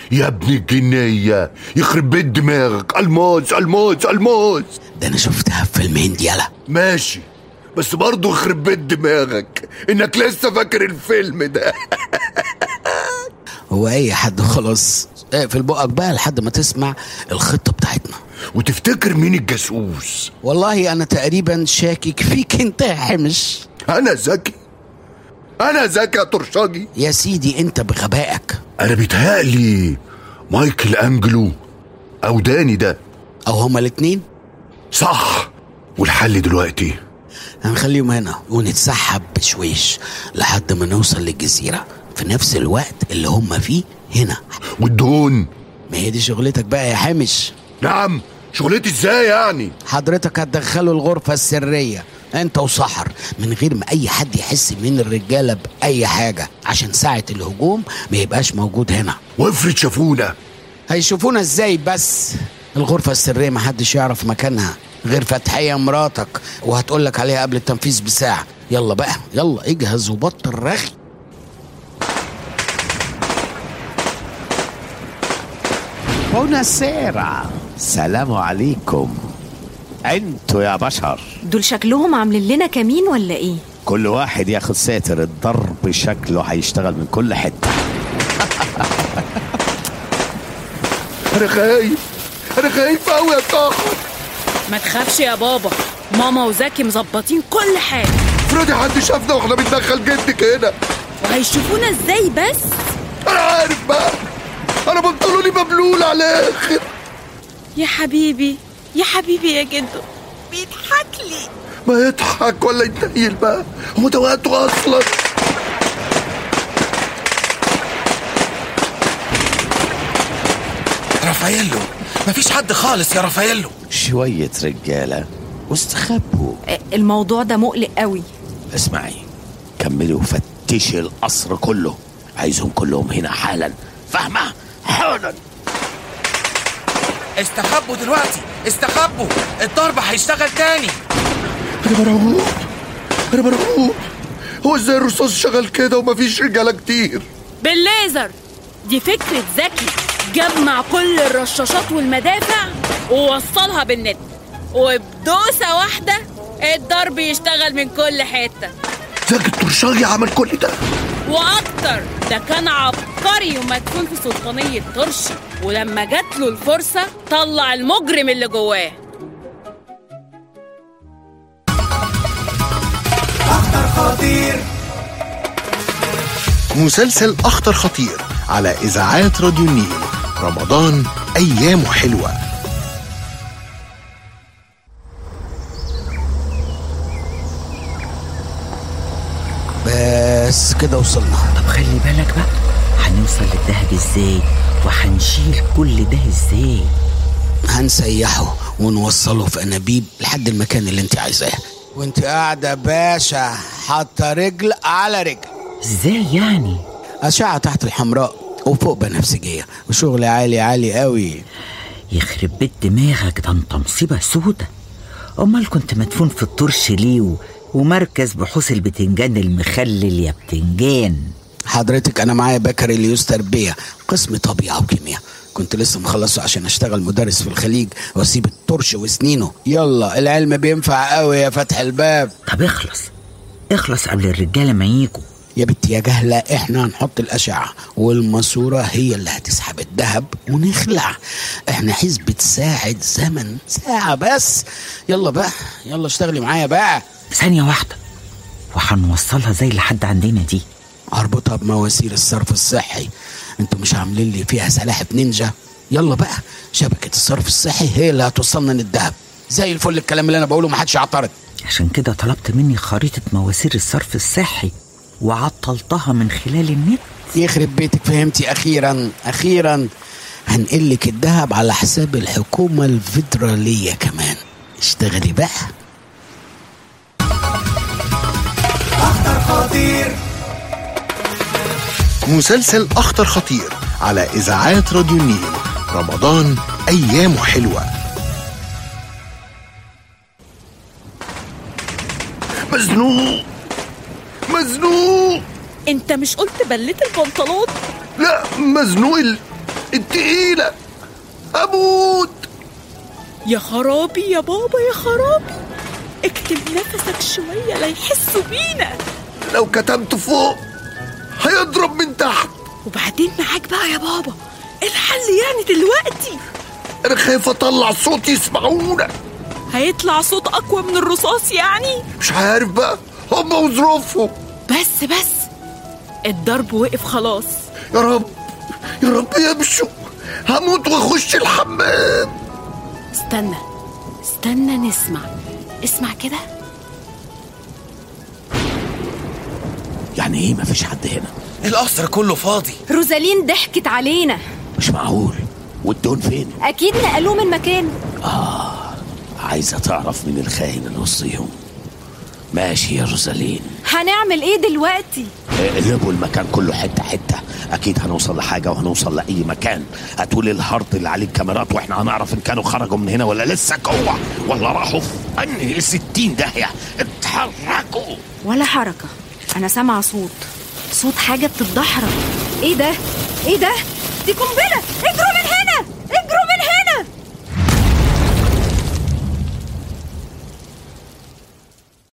يا ابن الجنية يخرب بيت دماغك، الماس الماس الماس. ده انا شفتها في فيلم هندي. يلا ماشي، بس برضه يخرب بيت دماغك انك لسه فاكر الفيلم ده. هو اي حد خلاص اقفل بقك بقى لحد ما تسمع الخطة بتاعتنا. وتفتكر مين الجاسوس؟ والله انا تقريبا شاكك فيك انت يا حمش. انا ذكي يا ترشاجي. يا سيدي انت بغبائك. انا بيتهيألي مايكل انجلو او داني ده، او هما الاتنين. صح. والحل دلوقتي هنخليهم هنا ونتسحب بشويش لحد ما نوصل للجزيرة في نفس الوقت اللي هما فيه هنا. والدهون؟ ما هي دي شغلتك بقى يا حمش. نعم، شغلتي ازاي يعني؟ حضرتك هتدخله الغرفة السرية انت وسحر من غير ما اي حد يحس من الرجالة باي حاجة، عشان ساعة الهجوم ما يبقاش موجود هنا. وافرض شافونا؟ هيشوفونا ازاي بس؟ الغرفة السرية محدش يعرف مكانها غير فتحية مراتك، وهتقولك عليها قبل التنفيذ بساعة. يلا بقى، يلا اجهز وبطل رغي. بوناسيرا، سلام عليكم. انتوا يا بشر دول شكلهم عاملين لنا كمين ولا ايه؟ كل واحد ياخد ساتر، الضرب شكله هيشتغل من كل حتة. انا خايف قوي يا طاقة. ما تخافش يا بابا، ماما وزكي مظبطين كل حاجة. افرضي حد شافنا واحنا بندخل جدك هنا. وهيشوفونا ازاي بس؟ انا عارف بقى، انا بنطلوني مبلول على الاخر. يا حبيبي يا حبيبي يا جدو، بيضحك لي. ما يضحك ولا يتنيل بقى، هو ده وقته اصلا. رافاييلو، مفيش حد خالص يا رافاييلو. شوية رجالة واستخبوا. الموضوع ده مقلق قوي. اسمعي، كملي وفتشي القصر كله، عايزهم كلهم هنا حالا، فاهمة؟ حالا. استخبوا دلوقتي، استخبوا، الضرب هيشتغل تاني. انا مرعوب. هو ازاي الرصاص شغال كده ومفيش رجالة كتير؟ بالليزر. دي فكرة زكي، جمع كل الرشاشات والمدافع ووصلها بالنت، وبدوسة واحدة الضرب يشتغل من كل حتة. زكي الترشاجي عمل كل ده واكتر، ده كان عبقري ومدفون في سلطانية ترشي، ولما جات له الفرصة طلع المجرم اللي جواه. أخطر خطير، مسلسل أخطر خطير على إذاعات راديو النيل. رمضان أيامه حلوة. بس كده وصلنا. طب خلي بالك بقى، هنوصل للدهب ازاي وهنشيل كل ده ازاي؟ هنسيحه ونوصله في انابيب لحد المكان اللي انت عايزاه، وانت قاعده باشا حاطه رجل على رجل. ازاي يعني؟ اشعه تحت الحمراء وفوق بنفسجيه وشغل عالي عالي قوي. يخرب بيت دماغك، ده انت مصيبه سودة. امال كنت مدفون في الطرش ليه ومركز بحوث البتنجان المخلل يا بتنجان؟ حضرتك انا معايا بكالوريوس تربيه قسم طبيعه وكيمياء، كنت لسه مخلصه عشان اشتغل مدرس في الخليج واسيب الطرش وسنينه. يلا العلم بينفع قوي يا فتح الباب. طب اخلص قبل الرجاله ما يجوا. يا بنتي يا جهله، احنا هنحط الاشعه والماسوره هي اللي هتسحب الذهب ونخلع. احنا حسبة ساعة زمن، ساعه بس. يلا بقى، يلا اشتغلي معايا بقى. ثانيه واحده، وهنوصلها زي لحد عندنا دي؟ اربطها بمواسير الصرف الصحي. انتوا مش عاملين لي فيها سلاحف نينجا؟ يلا بقى، شبكه الصرف الصحي هي اللي هتوصلنا للذهب. زي الفل الكلام اللي انا بقوله، محدش يعترض. عشان كده طلبت مني خريطه مواسير الصرف الصحي وعطلتها من خلال النت. يخرب بيتك، فهمتي؟ اخيرا هنقلك الذهب على حساب الحكومه الفيدراليه كمان. اشتغلي بقى. أخطر خطير، مسلسل أخطر خطير على إذاعات راديو النيل. رمضان أيامه حلوة. مزنوق. انت مش قلت بليت البنطلون؟ لا، مزنوق التقيلة. أموت. يا خرابي يا بابا يا خرابي، اكتم نفسك شوية لا يحسوا بينا. لو كتمت فوق هيضرب من تحت. وبعدين معاك بقى يا بابا، الحل يعني دلوقتي؟ أنا خايف أطلع صوت يسمعونا. هيطلع صوت أقوى من الرصاص يعني؟ مش عارف بقى، هم وظروفهم. بس الضرب وقف خلاص. يا رب يا رب يمشوا، هموت واخش الحمام. استنى اسمع كده. يعني ايه مفيش حد هنا؟ القصر كله فاضي. روزالين ضحكت علينا. مش معقول. والدون فين؟ اكيد نقلوه من مكانه. عايزة تعرف من الخاين اللي وسطيهم. ماشي يا روزالين. هنعمل ايه دلوقتي؟ اقلبوا المكان كله حتة حتة، اكيد هنوصل لحاجة وهنوصل لأي مكان. هتقول الهارد اللي عليه الكاميرات واحنا هنعرف ان كانوا خرجوا من هنا ولا لسه جوه، ولا راحوا في انهي 60 داهية. اتحركوا. ولا حركة. انا سامعة صوت حاجة بتتدحرج. ايه ده؟ دي قنبلة. اجروا.